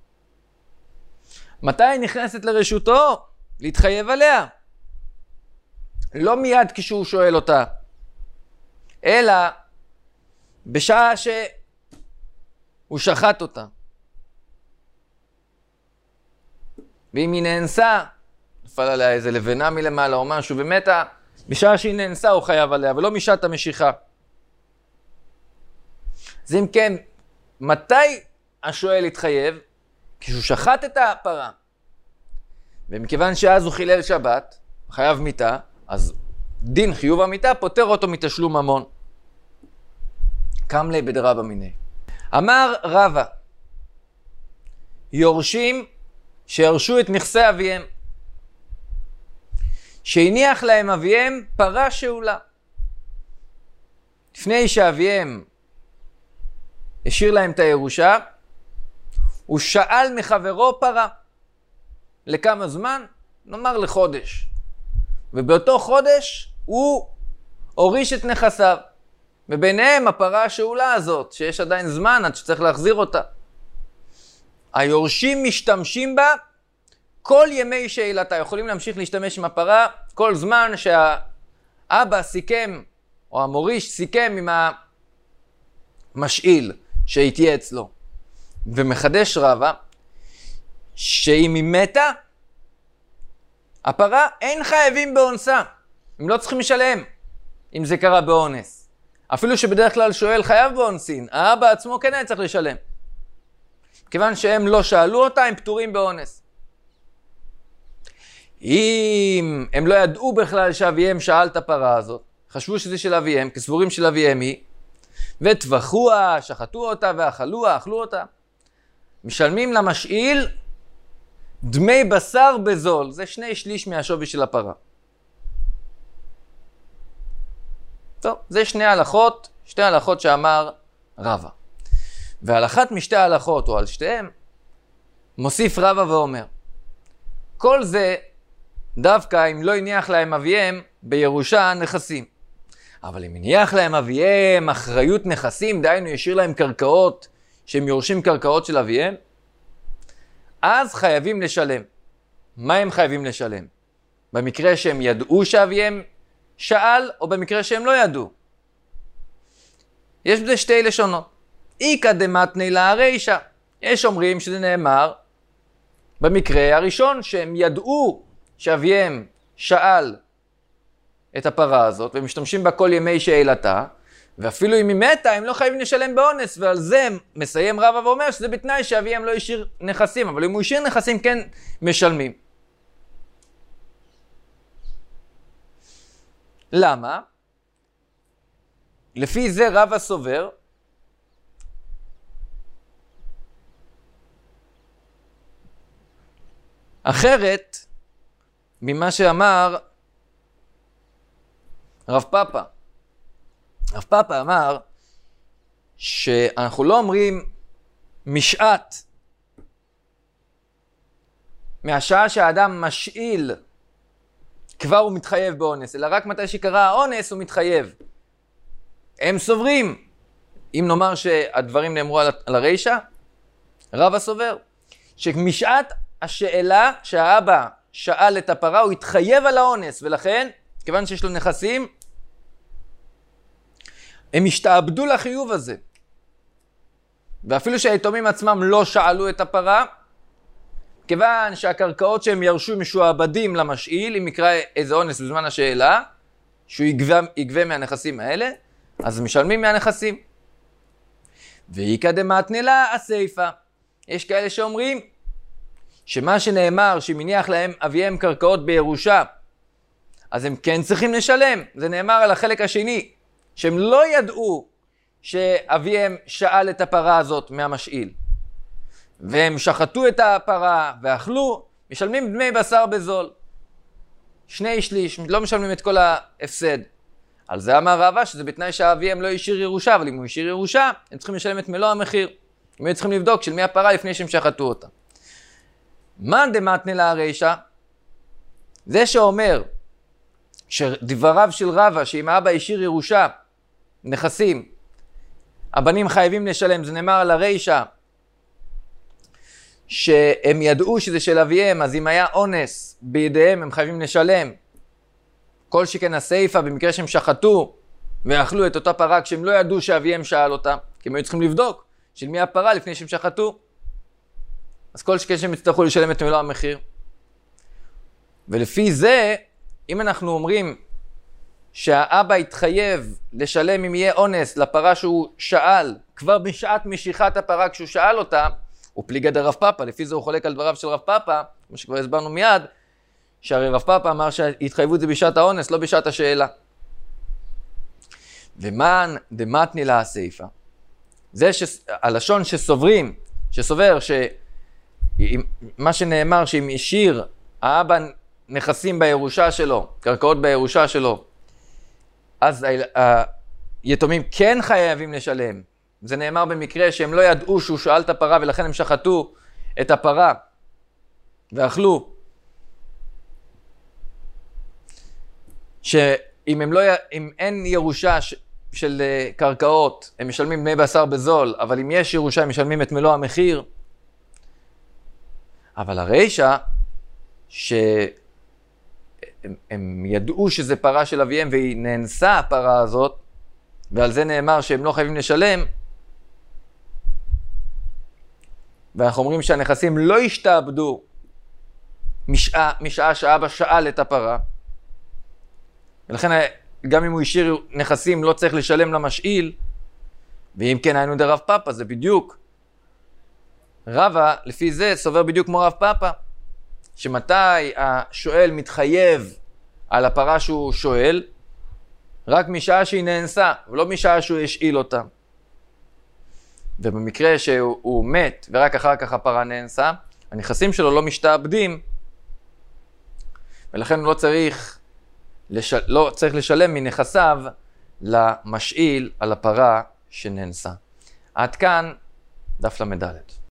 Speaker 1: מתי היא נכנסת לרשותו? להתחייב עליה. לא מיד כשהוא שואל אותה, אלא בשעה שהוא שחט אותה. ואם היא נאנסה, נפל עליה איזה לבנה מלמעלה או משהו ומתה, בשעה שהיא נאנסה הוא חייב עליה, ולא משעת המשיכה. אז אם כן, מתי השואל התחייב? כשהוא שחט את הפרה. ומכיוון שאז הוא חילל שבת, חייב מיתה, אז דין חיוב המיתה פותר אותו מתשלום ממון. קם ליה בדרבא מיניה. אמר רבא, יורשים שירשו את נכסי אביהם, שהניח להם אביהם פרה שאולה. לפני שאביהם השאיר להם את הירושה, הוא שאל מחברו פרה. לכמה זמן? נאמר לחודש. ובאותו חודש הוא הוריש את נכסיו. וביניהם הפרה השאולה הזאת, שיש עדיין זמן עד שצריך להחזיר אותה. היורשים משתמשים בה כל ימי שאלתה. יכולים להמשיך להשתמש עם הפרה כל זמן שהאבא סיכם, או המוריש סיכם עם המשאיל שהתהיה אצלו. ומחדש רבא, שאם היא מתה, הפרה אין חייבים באונסה. הם לא צריכים לשלם אם זה קרה באונס. אפילו שבדרך כלל שואל חייב באונסין, האבא עצמו כן היה צריך לשלם. כיוון שהם לא שאלו אותה, הם פטורים באונס. אם הם לא ידעו בכלל שאביהם שאל את הפרה הזאת, חשבו שזה של אביהם, כסבורים של אביהם היא, וטבחוה, שחטו אותה ואכלוה, אכלו אותה. משלמים למשאיל דמי בשר בזול, זה 2/3 מהשווי של הפרה. טוב, זה שתי הלכות שאמר רבא. והלכת משתי ההלכות, או על שתיהם, מוסיף רבא ואומר, כל זה דווקא אם לא הניח להם אביהם בירושה נכסים. אבל אם הניח להם אביהם אחריות נכסים, דהיינו ישאיר להם קרקעות, שהם יורשים קרקעות של אביהם, אז חייבים לשלם. מה הם חייבים לשלם? במקרה שהם ידעו שאביהם שאל, או במקרה שהם לא ידעו? יש בזה שתי לשונות. איכא דמתני לה רישא. יש אומרים שזה נאמר במקרה הראשון, שהם ידעו שאביהם שאל את הפרה הזאת, והם משתמשים בה כל ימי שאלתה, ואפילו אם היא מתה, הם לא חייבים לשלם באונס, ועל זה מסיים רבא ואומר שזה בתנאי שאביהם לא השאיר נכסים, אבל אם הוא השאיר נכסים כן משלמים. למה? לפי זה רבא סובר אחרת ממה שאמר רב פאפא. רב פאפא אמר שאנחנו לא אומרים משעת מהשעה שהאדם משאיל כבר הוא מתחייב באונס, אלא רק מתי שקרה האונס הוא מתחייב. הם סוברים, אם נאמר שהדברים נאמרו על הרישא, רבא סובר שמשעת השאלה שהאבא שאל את הפרה הוא התחייב על האונס, ולכן כיוון שיש לו נכסים הם השתעבדו לחיוב הזה. ואפילו שהיתומים עצמם לא שאלו את הפרה, כיוון שהקרקעות שהם ירשו משועבדים למשאיל, אם יקרא איזה אונס בזמן השאלה, שהוא יגבה מהנכסים האלה, אז משלמים מהנכסים. ואיכא דמתני לה הסיפא. יש כאלה שאומרים שמה שנאמר שמניח להם אביהם קרקעות בירושה, אז הם כן צריכים לשלם. זה נאמר על החלק השני, שהם לא ידעו שאביהם שאל את הפרה הזאת מהמשאיל. והם שחטו את הפרה ואכלו, משלמים דמי בשר בזול. 2/3, לא משלמים את כל ההפסד. על זה אמר רבא שזה בתנאי שאביהם לא השאיר ירושה, אבל אם הוא השאיר ירושה, הם צריכים לשלם את מלוא המחיר. הם היו צריכים לבדוק של מי הפרה לפני שהם שחטו אותה. מאן דמתני לה רישא, זה שאומר שדבריו של רבא שאם האבא השאיר ירושה, נכסים, הבנים חייבים לשלם, זה נאמר על הרישא, שהם ידעו שזה של אביהם, אז אם היה אונס בידיהם הם חייבים לשלם. כל שכן הסיפא במקרה שהם שחטו ואכלו את אותה פרה כשהם לא ידעו שאביהם שאל אותה, כי הם היו צריכים לבדוק של מי הפרה לפני שהם שחטו. אז כל שכן שהם יצטרכו לשלם את מלוא המחיר. ולפי זה, אם אנחנו אומרים שהאבא התחייב לשלם אם יהיה אונס לפרה שהוא שאל, כבר בשעת משיכת הפרה כשהוא שאל אותה, הוא פליגא דרב פאפא, לפי זה הוא חולק על דבריו של רב פאפא, כמו שכבר הסברנו מיד, שהרי רב פאפא אמר שהתחייבות זה בשעת האונס, לא בשעת השאלה. ומאן דמתני לה הסיפא. זה הלשון שסובר מה שנאמר שאם השאיר האבא נכסים בירושה שלו, קרקעות בירושה שלו, אז היתומים כן חייבים לשלם. זה נאמר במקרה שהם לא ידעו שהוא שאל את הפרה ולכן הם שחטו את הפרה ואכלו. שאם אין ירושה של קרקעות הם משלמים דמי בשר בזול, אבל אם יש ירושה הם משלמים את מלוא המחיר. אבל הרישא שהם ידעו שזה פרה של אביהם והיא נאנסה הפרה הזאת, ועל זה נאמר שהם לא חייבים לשלם, ואנחנו אומרים שהנכסים לא השתעבדו משעה שאבא שאל את הפרה, ולכן גם אם הוא השאיר נכסים לא צריך לשלם למשאיל, ואם כן היינו דרב פאפא, זה בדיוק. רבא לפי זה סובר בדיוק כמו רב פאפא, שמתי השואל מתחייב על הפרה שהוא שואל, רק משעה שהיא נאנסה, ולא משעה שהוא השאיל אותה. ובמקרה שהוא מת ורק אחר כך הפרה נאנסה, הנכסים שלו לא משתעבדים, ולכן לא צריך לשלם מנכסיו למשאיל על הפרה שנאנסה. עד כאן דף למדלת.